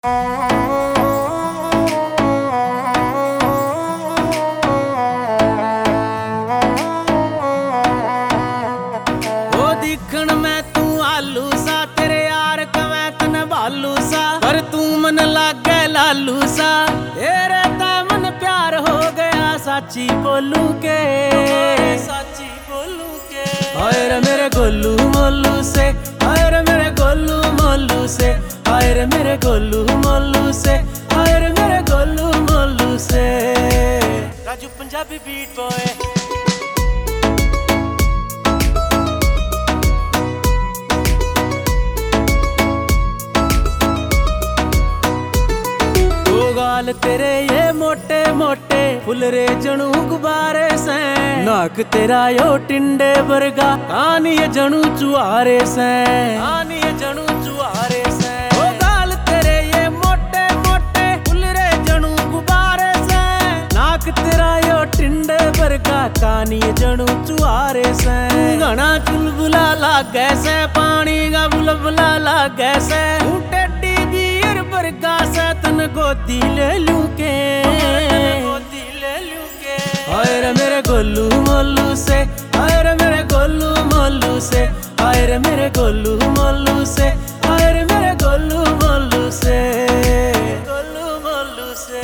दिखण में तू आलू सा, तेरे यार कवै तन भालू सा, पर तू मन लागे लालू सा। तेरे ते मन प्यार हो गया, साची बोलू के हाय रे मेरे गोलू मोलू से, हाय रे मेरे गोलू मोलू से, हाय रे मेरे गोलू मोलू से, हाय रे मेरे गोलू मोलू से। Raju Punjabi beat boy. गाल तेरे ये मोटे मोटे फुल रे जणू गुब्बारे से, नाक तेरा यो टिंडे वर्गा, कान ये जणू चुआरे से, कान ये जणू चुआरे से। ओ गाल तेरे ये मोटे मोटे फुल रे जणू गुब्बारे से, नाक तेरा यो टिंडे वर्गा, कान ये जणू चुआरे से। घना चुलबुला लागे से, पानी का बुलबुला लागे से, टेडी बीर वर्गा से, तन गोदी ले लूं के, गोदी ले लूं के। हाय रे मेरे गोलू मोलू से, हाय रे मेरे गोलू मोलू से, हाय रे मेरे गोलू मोलू से, हाय रे मेरे गोलू मोलू से, गोलू मोलू से।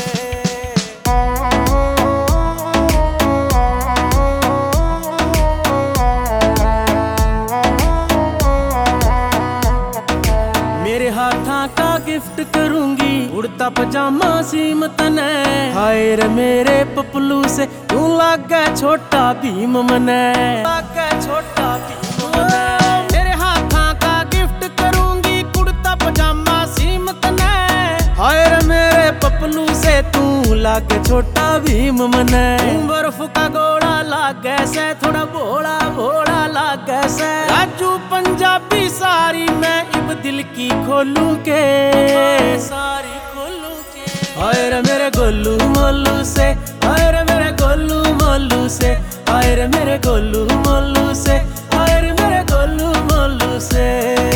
मेरे हाथा का गिफ्ट करूंगी उड़ता पजामा सीमत ने, हाय रे मेरे पपलू से तू लागे छोटा भीम मने, लागे छोटा भीम मने। मेरे हाथा का गिफ्ट करूंगी कुर्ता पजामा सीमत ने, हाय रे मेरे पपलू से तू लागे छोटा भीम मने। बर्फ का गोला लागे से, थोड़ा भोला भोला लागे से। राजू पंजाबी सारी मैं इब दिल की खोलू के, सारी खोलू के। हाय रे मेरे गोलू मोलू से, हाय रे मेरे गोलू मोलू से, हाय रे मेरे गोलू मोलू से, हाय रे मेरे गोलू मोलू से।